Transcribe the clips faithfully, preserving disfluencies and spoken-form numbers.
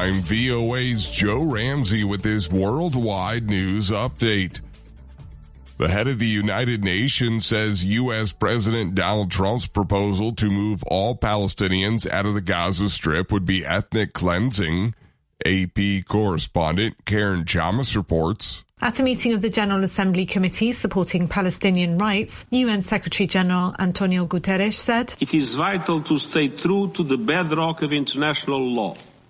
I'm V O A's Joe Ramsey with this worldwide news update. The head of the United Nations says U S President Donald Trump's proposal to move all Palestinians out of the Gaza Strip would be ethnic cleansing. A P correspondent Karen Chamas reports. At a meeting of the General Assembly Committee supporting Palestinian rights, U N Secretary-General Antonio Guterres said, "It is vital to stay true to the bedrock of international law.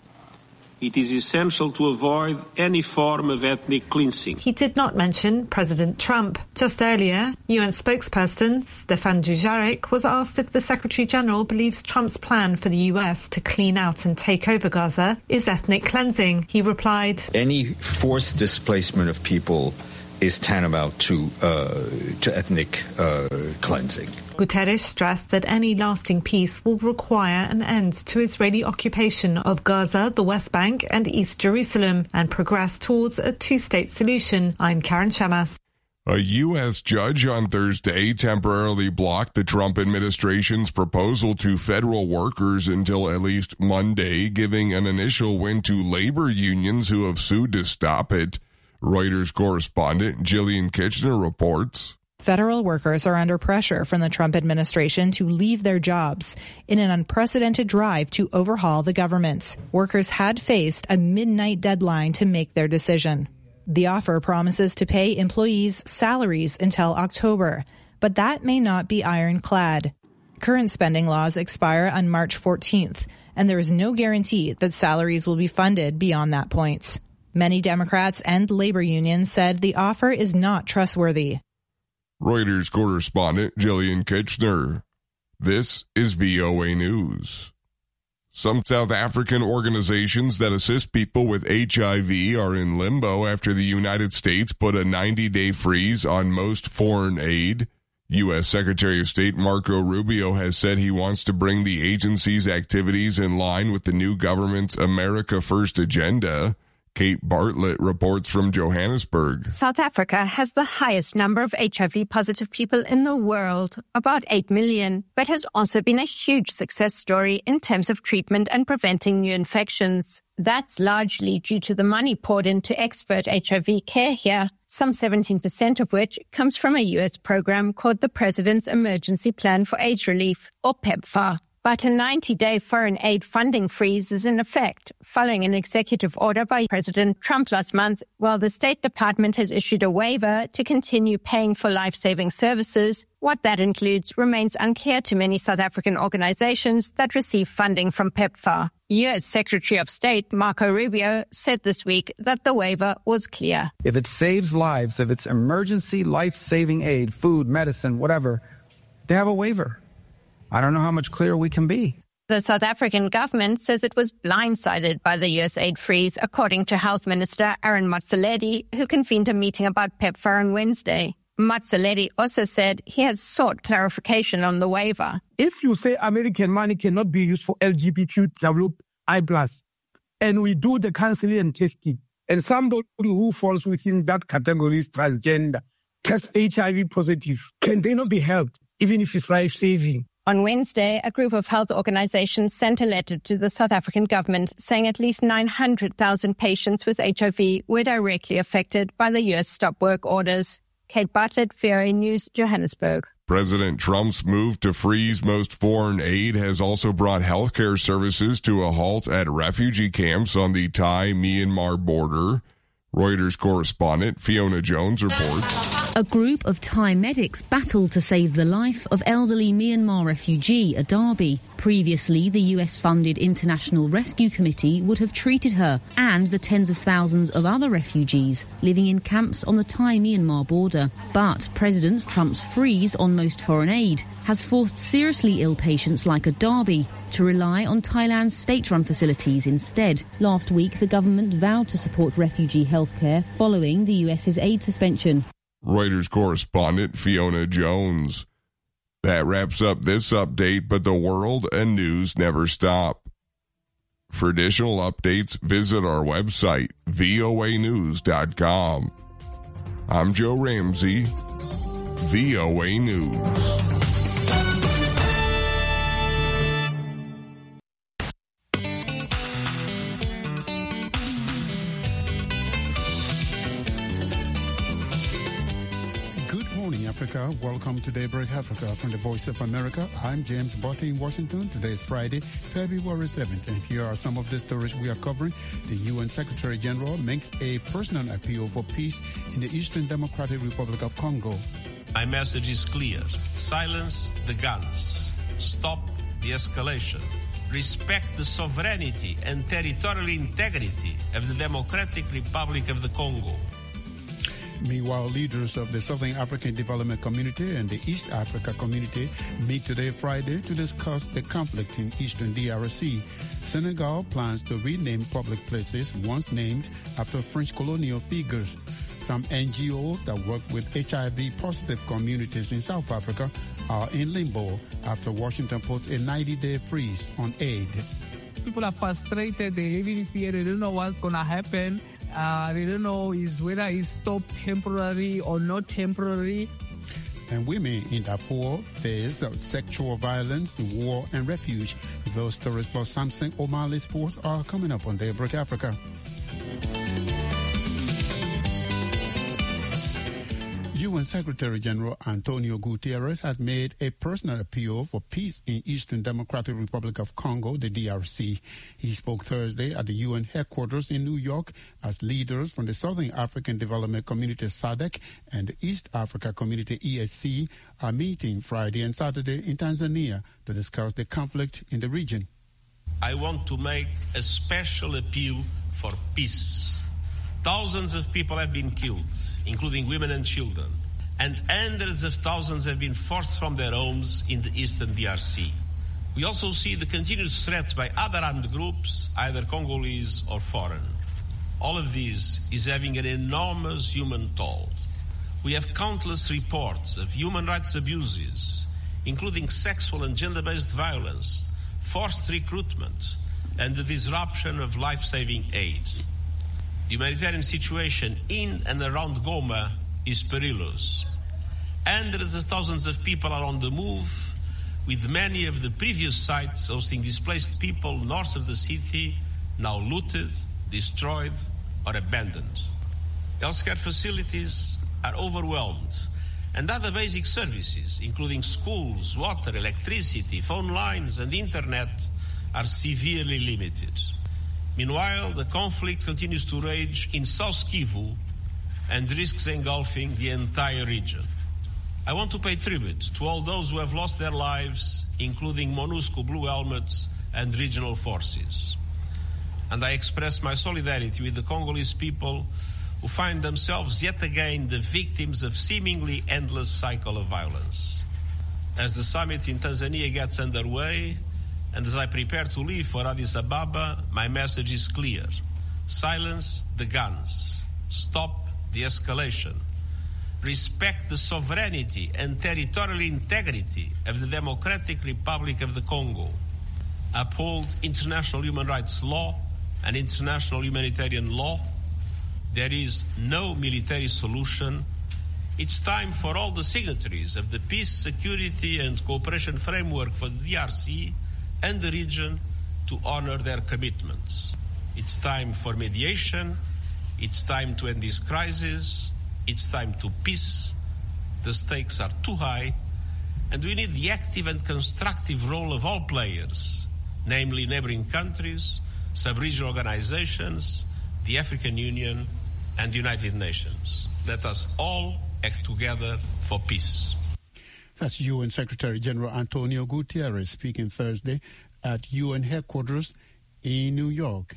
It is essential to avoid any form of ethnic cleansing." He did not mention President Trump. Just earlier, U N spokesperson Stefan Dujarric was asked if the Secretary-General believes Trump's plan for the U S to clean out and take over Gaza is ethnic cleansing. He replied, "Any forced displacement of people is tantamount to uh, to ethnic uh, cleansing." Guterres stressed that any lasting peace will require an end to Israeli occupation of Gaza, the West Bank and East Jerusalem and progress towards a two-state solution. I'm Karen Chamas. A U S judge on Thursday temporarily blocked the Trump administration's proposal to federal workers until at least Monday, giving an initial win to labor unions who have sued to stop it. Reuters correspondent Jillian Kitchener reports. Federal workers are under pressure from the Trump administration to leave their jobs in an unprecedented drive to overhaul the government. Workers had faced a midnight deadline to make their decision. The offer promises to pay employees salaries until October, but that may not be ironclad. Current spending laws expire on March fourteenth, and there is no guarantee that salaries will be funded beyond that point. Many Democrats and labor unions said the offer is not trustworthy. Reuters correspondent Jillian Kitchener. This is V O A News. Some South African organizations that assist people with H I V are in limbo after the United States put a ninety-day freeze on most foreign aid. U S Secretary of State Marco Rubio has said he wants to bring the agency's activities in line with the new government's America First agenda. Kate Bartlett reports from Johannesburg. South Africa has the highest number of H I V-positive people in the world, about eight million, but has also been a huge success story in terms of treatment and preventing new infections. That's largely due to the money poured into expert H I V care here, some seventeen percent of which comes from a U S program called the President's Emergency Plan for AIDS Relief, or PEPFAR. But a ninety-day foreign aid funding freeze is in effect, following an executive order by President Trump last month, while the State Department has issued a waiver to continue paying for life-saving services. What that includes remains unclear to many South African organizations that receive funding from PEPFAR. U S Secretary of State Marco Rubio said this week that the waiver was clear. If it saves lives, if it's emergency life-saving aid, food, medicine, whatever, they have a waiver. I don't know how much clearer we can be. The South African government says it was blindsided by the U S aid freeze, according to Health Minister Aaron Motsoaledi, who convened a meeting about PEPFAR on Wednesday. Motsoaledi also said he has sought clarification on the waiver. If you say American money cannot be used for L G B T Q I plus, and we do the counseling and testing, and somebody who falls within that category is transgender, has H I V positive, can they not be helped, even if it's life-saving? On Wednesday, a group of health organizations sent a letter to the South African government saying at least nine hundred thousand patients with H I V were directly affected by the U S stop work orders. Kate Bartlett, V O A News, Johannesburg. President Trump's move to freeze most foreign aid has also brought healthcare services to a halt at refugee camps on the Thai-Myanmar border. Reuters correspondent Fiona Jones reports. A group of Thai medics battled to save the life of elderly Myanmar refugee Adabi. Previously, the U S-funded International Rescue Committee would have treated her and the tens of thousands of other refugees living in camps on the Thai-Myanmar border. But President Trump's freeze on most foreign aid has forced seriously ill patients like Adabi to rely on Thailand's state-run facilities instead. Last week, the government vowed to support refugee healthcare following the U S's aid suspension. Reuters correspondent Fiona Jones. That wraps up this update, but the world and news never stop. For additional updates, visit our website, V O A news dot com. I'm Joe Ramsey, V O A News. America. Welcome to Daybreak Africa from the Voice of America. I'm James Botte in Washington. Today is Friday, February seventh, and here are some of the stories we are covering. The U N Secretary General makes a personal appeal for peace in the Eastern Democratic Republic of Congo. My message is clear. Silence the guns. Stop the escalation. Respect the sovereignty and territorial integrity of the Democratic Republic of the Congo. Meanwhile, leaders of the Southern African Development Community and the East Africa Community meet today, Friday, to discuss the conflict in eastern D R C. Senegal plans to rename public places once named after French colonial figures. Some N G Os that work with H I V-positive communities in South Africa are in limbo after Washington puts a ninety-day freeze on aid. People are frustrated. They live in fear. They don't know what's going to happen. Uh, they don't know is whether it's stopped temporary or not temporary. And women in Darfur face sexual violence, war, and refuge. Those stories about Samson O'Malley Sports are coming up on Daybreak Africa. U N Secretary General Antonio Guterres has made a personal appeal for peace in Eastern Democratic Republic of Congo, the D R C. He spoke Thursday at the U N headquarters in New York as leaders from the Southern African Development Community S A D C and the East Africa Community E A C are meeting Friday and Saturday in Tanzania to discuss the conflict in the region. I want to make a special appeal for peace. Thousands of people have been killed, including women and children, and hundreds of thousands have been forced from their homes in the eastern D R C. We also see the continuous threats by other armed groups, either Congolese or foreign. All of this is having an enormous human toll. We have countless reports of human rights abuses, including sexual and gender-based violence, forced recruitment, and the disruption of life-saving aid. The humanitarian situation in and around Goma is perilous. Hundreds of thousands of people are on the move, with many of the previous sites hosting displaced people north of the city now looted, destroyed, or abandoned. Healthcare facilities are overwhelmed, and other basic services, including schools, water, electricity, phone lines, and internet, are severely limited. Meanwhile, the conflict continues to rage in South Kivu and risks engulfing the entire region. I want to pay tribute to all those who have lost their lives, including MONUSCO Blue Helmets and regional forces. And I express my solidarity with the Congolese people who find themselves yet again the victims of seemingly endless cycle of violence. As the summit in Tanzania gets underway, and as I prepare to leave for Addis Ababa, my message is clear. Silence the guns. Stop the escalation. Respect the sovereignty and territorial integrity of the Democratic Republic of the Congo. Uphold international human rights law and international humanitarian law. There is no military solution. It's time for all the signatories of the Peace, Security and Cooperation Framework for the D R C and the region to honor their commitments. It's time for mediation. It's time to end this crisis. It's time to peace. The stakes are too high, and we need the active and constructive role of all players, namely neighboring countries, sub-regional organizations, the African Union, and the United Nations. Let us all act together for peace. That's U N Secretary General Antonio Guterres speaking Thursday at U N headquarters in New York.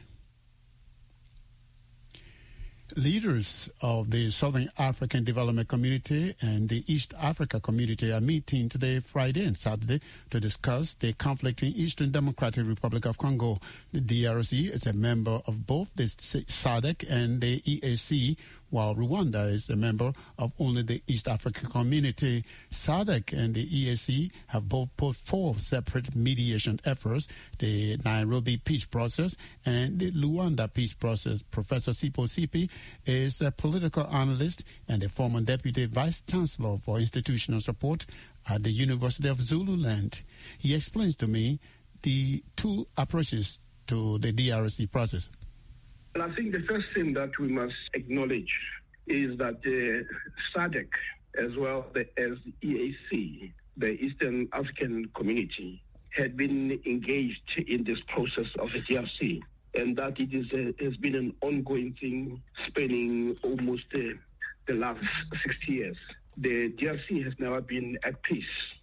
Leaders of the Southern African Development Community and the East Africa Community are meeting today, Friday and Saturday, to discuss the conflict in Eastern Democratic Republic of Congo. The D R C is a member of both the S A D C and the E A C, while Rwanda is a member of only the East African Community. S A D C and the E A C have both put forth separate mediation efforts, the Nairobi peace process and the Luanda peace process. Professor Sipho Sipi is a political analyst and a former deputy vice chancellor for institutional support at the University of Zululand. He explains to me the two approaches to the D R C process. Well, I think the first thing that we must acknowledge is that the S A D C as well as E A C, the Eastern African Community, had been engaged in this process of the D R C, and that it is a, has been an ongoing thing spanning almost uh, the last sixty years. The D R C has never been at peace.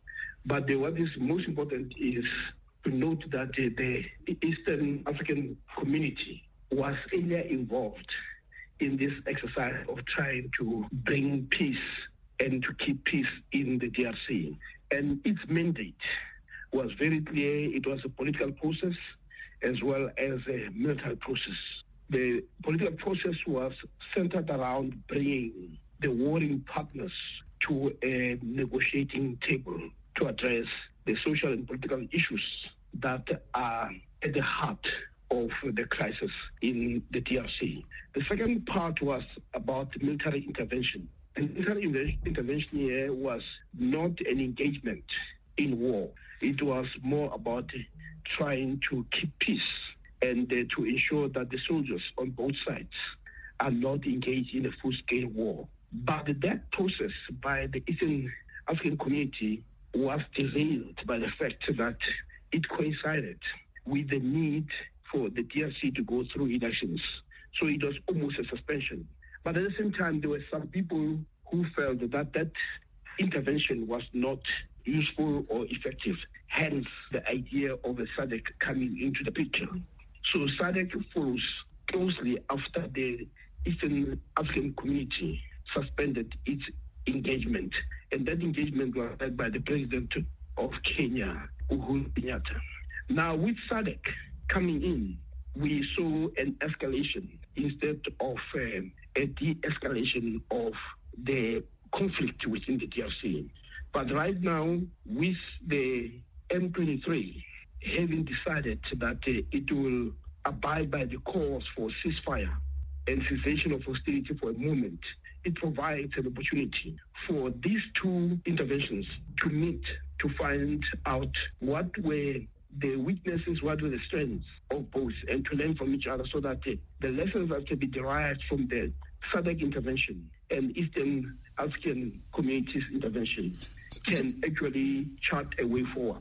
But the, what is most important is to note that uh, the Eastern African Community was earlier involved in this exercise of trying to bring peace and to keep peace in the D R C. And its mandate was very clear. It was a political process as well as a military process. The political process was centered around bringing the warring partners to a negotiating table to address the social and political issues that are at the heart of the crisis in the D R C. The second part was about military intervention. And military intervention here was not an engagement in war. It was more about trying to keep peace and uh, to ensure that the soldiers on both sides are not engaged in a full-scale war. But that process by the Eastern African Community was derailed by the fact that it coincided with the need for the D R C to go through elections. So it was almost a suspension. But at the same time, there were some people who felt that that intervention was not useful or effective, hence the idea of a S A D C coming into the picture. So S A D C follows closely after the Eastern African Community suspended its engagement. And that engagement was led by the president of Kenya, Uhuru Kenyatta. Now, with S A D C coming in, we saw an escalation instead of uh, a de-escalation of the conflict within the D R C. But right now, with the M twenty-three having decided that uh, it will abide by the calls for ceasefire and cessation of hostility for a moment, it provides an opportunity for these two interventions to meet, to find out what were the weaknesses, what were the strengths of both, and to learn from each other so that uh, the lessons that can be derived from the S A D C intervention and Eastern African Community's intervention can actually chart a way forward.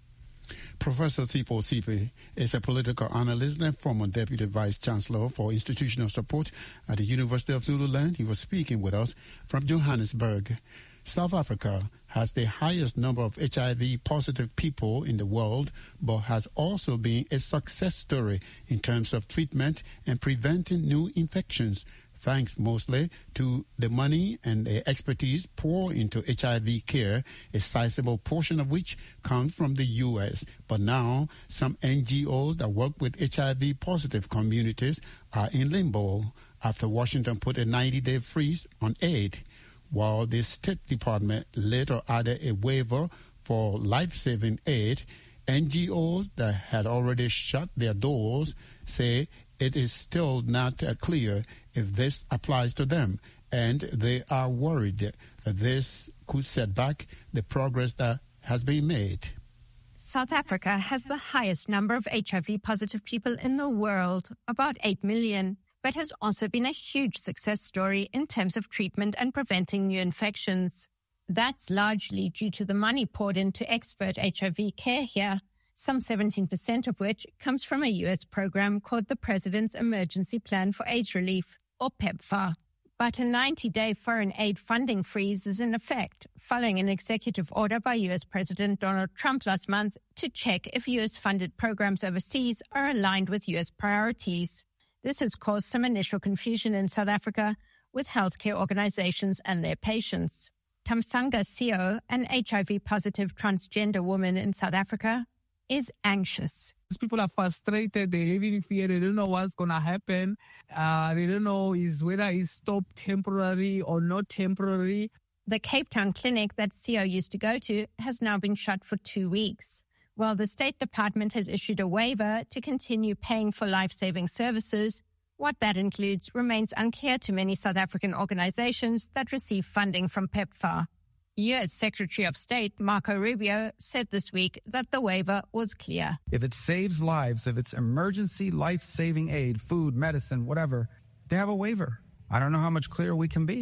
Professor Sipho Sipe is a political analyst and former Deputy Vice Chancellor for Institutional Support at the University of Zululand. He was speaking with us from Johannesburg. South Africa has the highest number of H I V-positive people in the world, but has also been a success story in terms of treatment and preventing new infections, thanks mostly to the money and the expertise poured into H I V care, a sizable portion of which comes from the U S. But now, some N G Os that work with H I V-positive communities are in limbo after Washington put a ninety-day freeze on aid, while the State Department later added a waiver for life-saving aid. N G Os that had already shut their doors say it is still not uh, clear if this applies to them, and they are worried that this could set back the progress that has been made. South Africa has the highest number of H I V-positive people in the world, about eight million, but has also been a huge success story in terms of treatment and preventing new infections. That's largely due to the money poured into expert H I V care here, some seventeen percent of which comes from a U S program called the President's Emergency Plan for AIDS Relief, or PEPFAR. But a ninety-day foreign aid funding freeze is in effect, following an executive order by U S President Donald Trump last month to check if U S-funded programs overseas are aligned with U S priorities. This has caused some initial confusion in South Africa with healthcare organizations and their patients. Tamsanga Sio, an H I V-positive transgender woman in South Africa, is anxious. People are frustrated. They live in fear. They don't know what's going to happen. Uh, they don't know is whether it's stopped temporary or not temporary. The Cape Town clinic that Sio used to go to has now been shut for two weeks. While the State Department has issued a waiver to continue paying for life-saving services, what that includes remains unclear to many South African organizations that receive funding from PEPFAR. U S Secretary of State Marco Rubio said this week that the waiver was clear. If it saves lives, if it's emergency life-saving aid, food, medicine, whatever, they have a waiver. I don't know how much clearer we can be.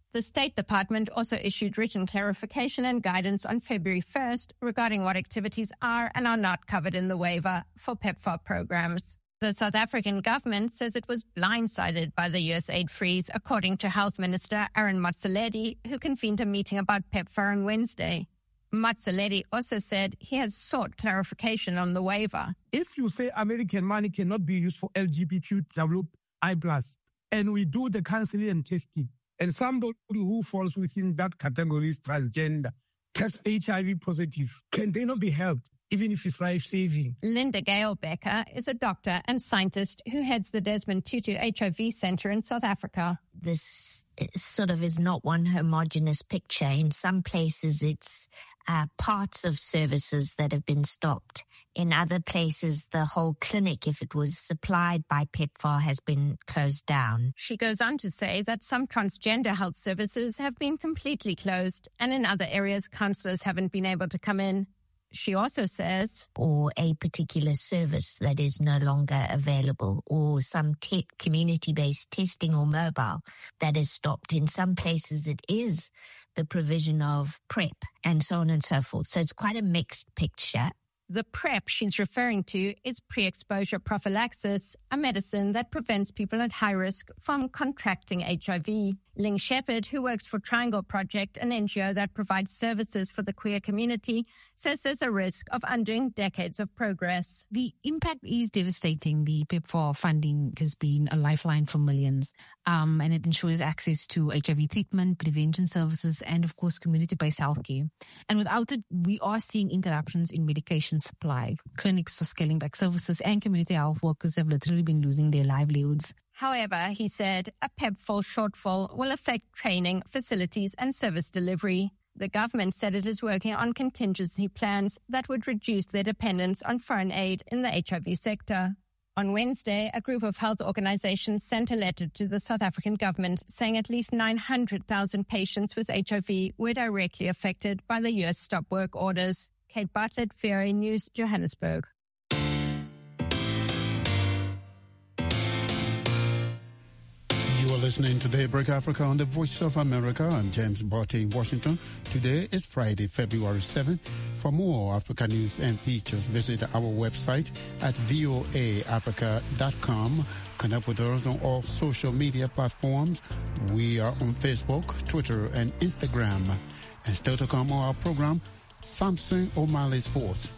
The State Department also issued written clarification and guidance on February first regarding what activities are and are not covered in the waiver for PEPFAR programs. The South African government says it was blindsided by the U S aid freeze, according to Health Minister Aaron Motsoaledi, who convened a meeting about PEPFAR on Wednesday. Motsoaledi also said he has sought clarification on the waiver. If you say American money cannot be used for L G B T Q I plus, and we do the counseling and testing, and somebody who falls within that category is transgender, has H I V positive, can they not be helped, even if it's life-saving? Linda Gale Becker is a doctor and scientist who heads the Desmond Tutu H I V Centre in South Africa. This sort of is not one homogeneous picture. In some places, it's uh, parts of services that have been stopped. In other places, the whole clinic, if it was supplied by PEPFAR, has been closed down. She goes on to say that some transgender health services have been completely closed, and in other areas, counsellors haven't been able to come in. She also says, or a particular service that is no longer available, or some te- community-based testing or mobile that is stopped. In some places it is the provision of PrEP and so on and so forth. So it's quite a mixed picture. The PrEP she's referring to is pre-exposure prophylaxis, a medicine that prevents people at high risk from contracting H I V. Ling Shepherd, who works for Triangle Project, an N G O that provides services for the queer community, says there's a risk of undoing decades of progress. The impact is devastating. The PEPFAR funding has been a lifeline for millions, um, and it ensures access to H I V treatment, prevention services, and, of course, community-based healthcare. And without it, we are seeing interruptions in medication supply. Clinics are scaling back services, and community health workers have literally been losing their livelihoods. However, he said, a PEPFAR shortfall will affect training, facilities and service delivery. The government said it is working on contingency plans that would reduce their dependence on foreign aid in the H I V sector. On Wednesday, a group of health organizations sent a letter to the South African government saying at least nine hundred thousand patients with H I V were directly affected by the U S stop work orders. Kate Bartlett, V O A News, Johannesburg. You are listening to Daybreak Africa on the Voice of America. I'm James Barty in Washington. Today is Friday, February seventh. For more Africa news and features, visit our website at voa africa dot com. Connect with us on all social media platforms. We are on Facebook, Twitter, and Instagram. And still to come on our program, Samson O'Malley Sports.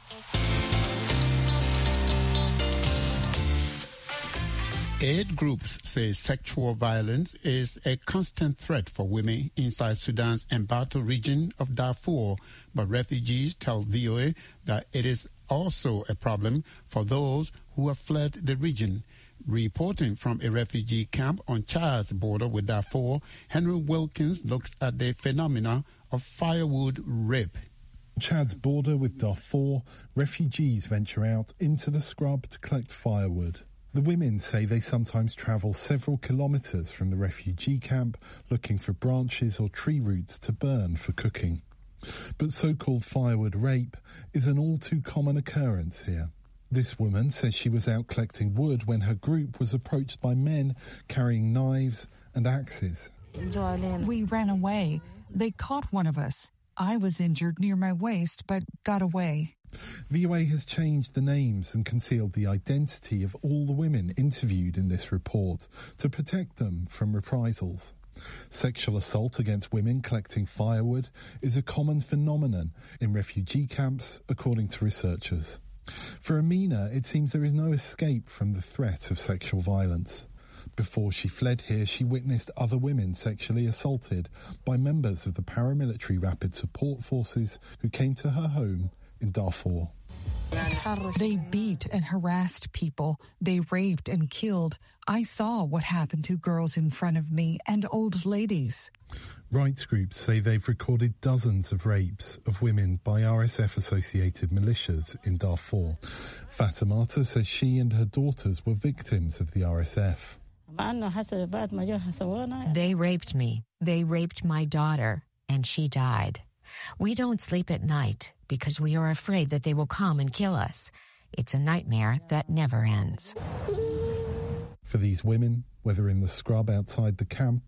Aid groups say sexual violence is a constant threat for women inside Sudan's embattled region of Darfur, but refugees tell V O A that it is also a problem for those who have fled the region. Reporting from a refugee camp on Chad's border with Darfur, Henry Wilkins looks at the phenomena of firewood rape. Chad's border with Darfur, refugees venture out into the scrub to collect firewood. The women say they sometimes travel several kilometres from the refugee camp looking for branches or tree roots to burn for cooking. But so-called firewood rape is an all too common occurrence here. This woman says she was out collecting wood when her group was approached by men carrying knives and axes. We ran away. They caught one of us. I was injured near my waist, but got away. V O A has changed the names and concealed the identity of all the women interviewed in this report to protect them from reprisals. Sexual assault against women collecting firewood is a common phenomenon in refugee camps, according to researchers. For Amina, it seems there is no escape from the threat of sexual violence. Before she fled here, she witnessed other women sexually assaulted by members of the paramilitary rapid support forces who came to her home in Darfur. They beat and harassed people. They raped and killed. I saw what happened to girls in front of me and old ladies. Rights groups say they've recorded dozens of rapes of women by R S F-associated militias in Darfur. Fatimata says she and her daughters were victims of the R S F. They raped me. They raped my daughter, and she died. We don't sleep at night because we are afraid that they will come and kill us. It's a nightmare that never ends. For these women, whether in the scrub outside the camp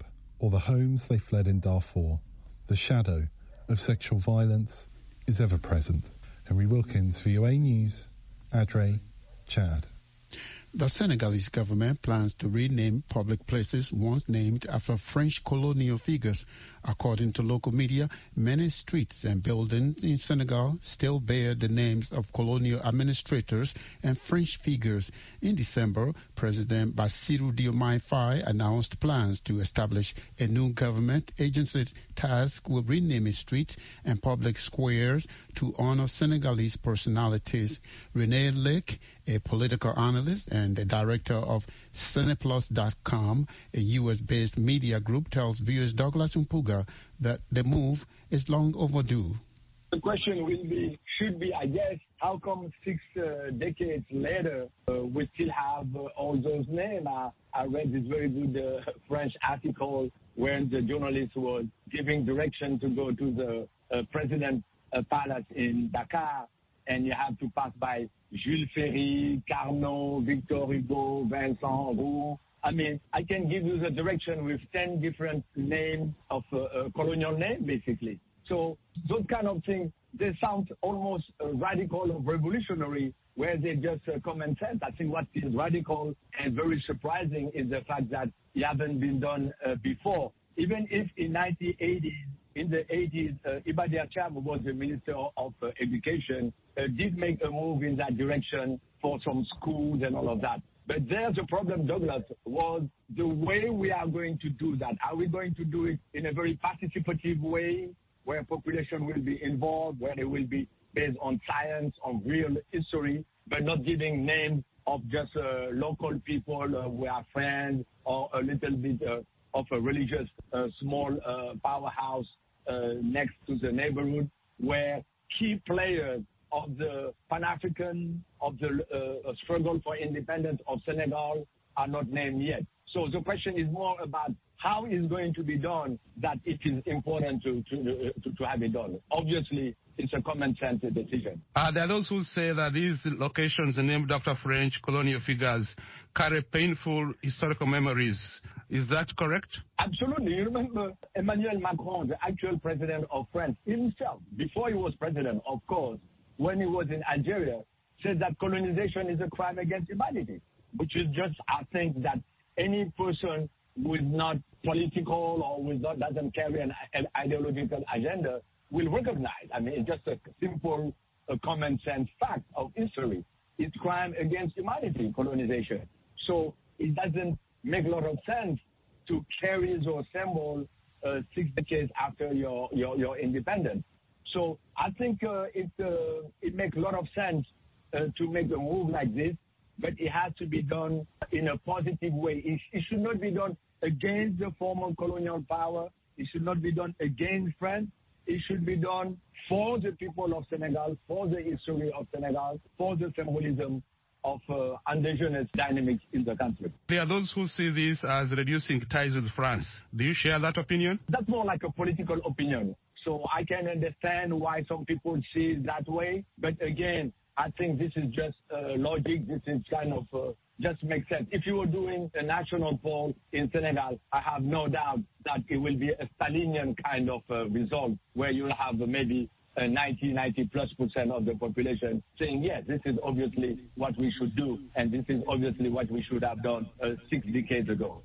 or the homes they fled in Darfur. The shadow of sexual violence is ever present. Henry Wilkins, V O A News, Adre, Chad. The Senegalese government plans to rename public places once named after French colonial figures. According to local media, many streets and buildings in Senegal still bear the names of colonial administrators and French figures. In December, President Bassirou Diomaye Faye announced plans to establish a new government agency tasked with renaming streets and public squares to honor Senegalese personalities. Renee Lake, a political analyst and the director of Cineplus dot com, a U S-based media group, tells viewers Douglas Mpuga that the move is long overdue. The question will be, should be, I guess, how come six uh, decades later uh, we still have uh, all those names? I, I read this very good uh, French article where the journalist was giving direction to go to the uh, President uh, Palace in Dakar, and you have to pass by Jules Ferry, Carnot, Victor Hugo, Vincent Roux. I mean, I can give you the direction with ten different names of uh, uh, colonial names, basically. So those kind of things, they sound almost uh, radical or revolutionary, where they just uh, common sense. I think what is radical and very surprising is the fact that it hasn't been done uh, before. Even if in nineteen eighties, in the eighties, uh, Ibadia Cham, who was the Minister of uh, Education, uh, did make a move in that direction for some schools and all of that. But there's a problem, Douglas, was the way we are going to do that. Are we going to do it in a very participative way, where population will be involved, where it will be based on science, on real history, but not giving names of just uh, local people uh, who are friends, or a little bit uh, of a religious uh, small uh, powerhouse uh, next to the neighborhood, where key players of the Pan-African, of the uh, struggle for independence of Senegal are not named yet. So the question is more about how it's going to be done, that it is important to, to, to, to have it done. Obviously, it's a common sense decision. Uh, there are those who say that these locations named after French colonial figures carry painful historical memories. Is that correct? Absolutely. You remember Emmanuel Macron, the actual president of France, himself, before he was president, of course, when he was in Algeria, said that colonization is a crime against humanity, which is just, I think, that any person who is not political or who is not, doesn't carry an, an ideological agenda will recognize. I mean, it's just a simple, a common sense fact of history. It's crime against humanity, colonization. So it doesn't make a lot of sense to carry those symbols uh, six decades after your, your, your independence. So I think uh, it, uh, it makes a lot of sense uh, to make a move like this, but it has to be done in a positive way. It, it should not be done against the former colonial power. It should not be done against France. It should be done for the people of Senegal, for the history of Senegal, for the symbolism of uh, indigenous dynamics in the country. There are those who see this as reducing ties with France. Do you share that opinion? That's more like a political opinion. So I can understand why some people see it that way. But again, I think this is just uh, logic. This is kind of uh, just makes sense. If you were doing a national poll in Senegal, I have no doubt that it will be a Stalinian kind of uh, result, where you'll have uh, maybe uh, ninety, ninety plus percent of the population saying, yes, this is obviously what we should do, and this is obviously what we should have done uh, six decades ago.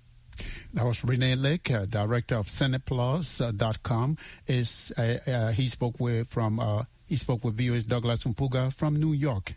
That was Renee Lake, uh, director of Cineplus dot com. Is uh, uh, he spoke with from uh, he spoke with V O A's Douglas Mpuga from New York.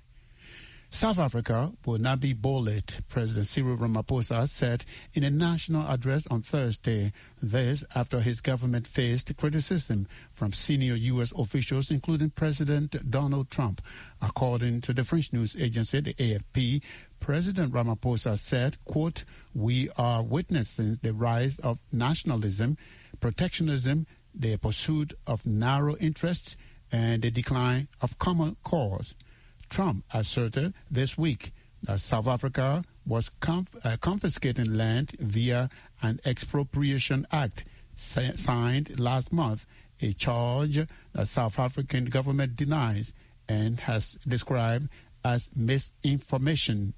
South Africa will not be bullied, President Cyril Ramaphosa said in a national address on Thursday. This after his government faced criticism from senior U S officials, including President Donald Trump. According to the French news agency, the A F P, President Ramaphosa said, quote, "We are witnessing the rise of nationalism, protectionism, the pursuit of narrow interests, and the decline of common cause." Trump asserted this week that South Africa was conf- uh, confiscating land via an expropriation act sa- signed last month, a charge the South African government denies and has described as misinformation.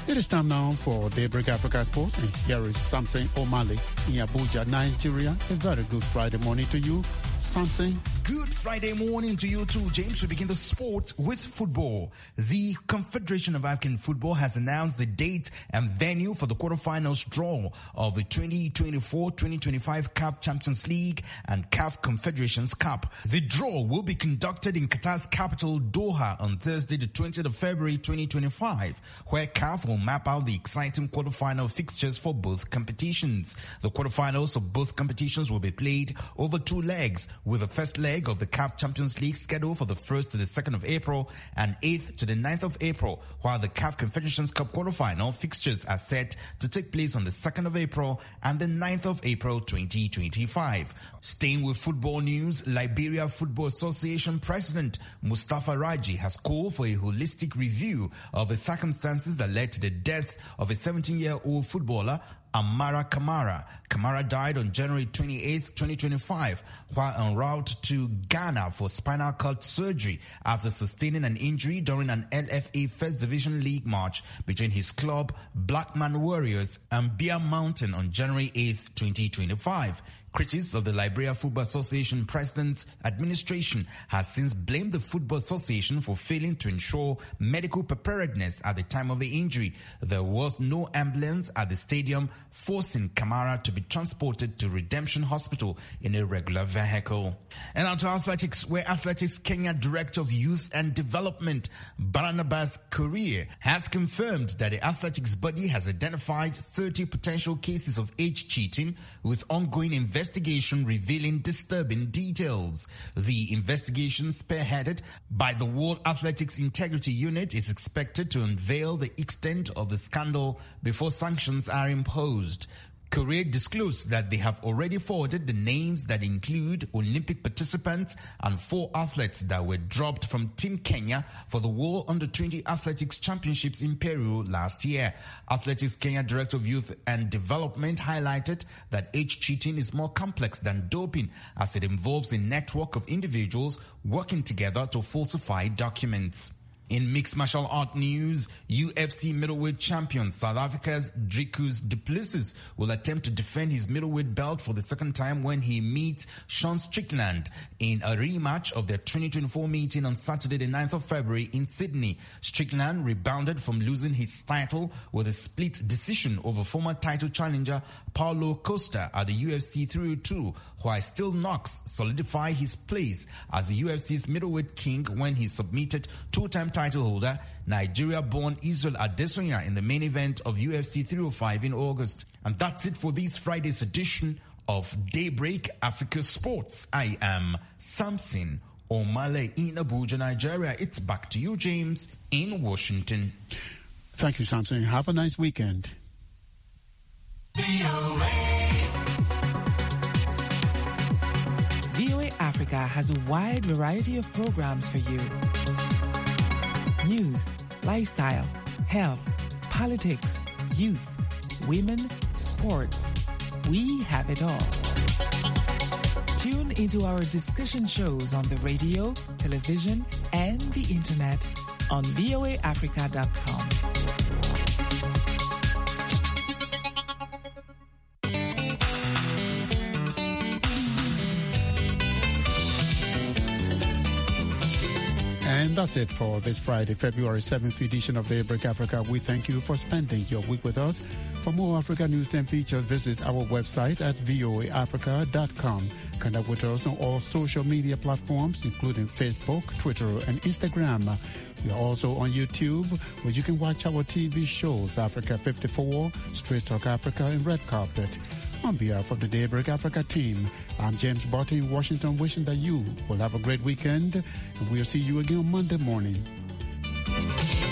It is time now for Daybreak Africa Sports, and here is Samson Omale in Abuja, Nigeria. A very good Friday morning to you, Samson. Good Friday morning to you too, James. We begin the sport with football. The Confederation of African Football has announced the date and venue for the quarterfinals draw of the twenty twenty-four twenty twenty-five C A F Champions League and C A F Confederations Cup. The draw will be conducted in Qatar's capital, Doha, on Thursday, the twentieth of February twenty twenty-five, where C A F will map out the exciting quarterfinal fixtures for both competitions. The quarterfinals of both competitions will be played over two legs, with the first leg of the C A F Champions League scheduled for the first to the second of April and eighth to the ninth of April, while the C A F Confederations Cup quarterfinal fixtures are set to take place on the second of April and the ninth of April twenty twenty-five. Staying with football news, Liberia Football Association President Mustafa Raji has called for a holistic review of the circumstances that led to the death of a seventeen-year-old footballer, Amara Kamara. Kamara died on January twenty-eighth, twenty twenty-five, while en route to Ghana for spinal cord surgery after sustaining an injury during an L F A First Division League match between his club, Blackman Warriors, and Bear Mountain on January eighth, twenty twenty-five. Critics of the Liberia Football Association President's administration has since blamed the Football Association for failing to ensure medical preparedness at the time of the injury. There was no ambulance at the stadium, forcing Kamara to be transported to Redemption Hospital in a regular vehicle. And now to athletics, where Athletics Kenya Director of Youth and Development, Barnabas Korir, has confirmed that the athletics body has identified thirty potential cases of age cheating, with ongoing investigation investigation revealing disturbing details. The investigation, spearheaded by the World Athletics Integrity Unit, is expected to unveil the extent of the scandal before sanctions are imposed. Korea disclosed that they have already forwarded the names that include Olympic participants and four athletes that were dropped from Team Kenya for the World Under twenty Athletics Championships in Peru last year. Athletics Kenya Director of Youth and Development highlighted that age cheating is more complex than doping, as it involves a network of individuals working together to falsify documents. In mixed martial art news, U F C middleweight champion South Africa's Dricus du Plessis will attempt to defend his middleweight belt for the second time when he meets Sean Strickland in a rematch of their twenty twenty-four meeting on Saturday the ninth of February in Sydney. Strickland rebounded from losing his title with a split decision over former title challenger Paulo Costa at the U F C three oh two, while Still Knox solidified his place as the U F C's middleweight king when he submitted two-time title holder Nigeria-born Israel Adesanya in the main event of U F C three oh five in August. And that's it for this Friday's edition of Daybreak Africa Sports. I am Samson Omale in Abuja, Nigeria. It's back to you, James, in Washington. Thank you, Samson. Have a nice weekend. V O A Africa has a wide variety of programs for you. News, lifestyle, health, politics, youth, women, sports. We have it all. Tune into our discussion shows on the radio, television, and the internet on V O A Africa dot com. And that's it for this Friday, February seventh edition of Daybreak Africa. We thank you for spending your week with us. For more Africa news and features, visit our website at V O A Africa dot com. Connect with us on all social media platforms, including Facebook, Twitter, and Instagram. We are also on YouTube, where you can watch our T V shows, Africa fifty-four, Straight Talk Africa, and Red Carpet. On behalf of the Daybreak Africa team, I'm James Barton in Washington, wishing that you will have a great weekend, and we'll see you again on Monday morning.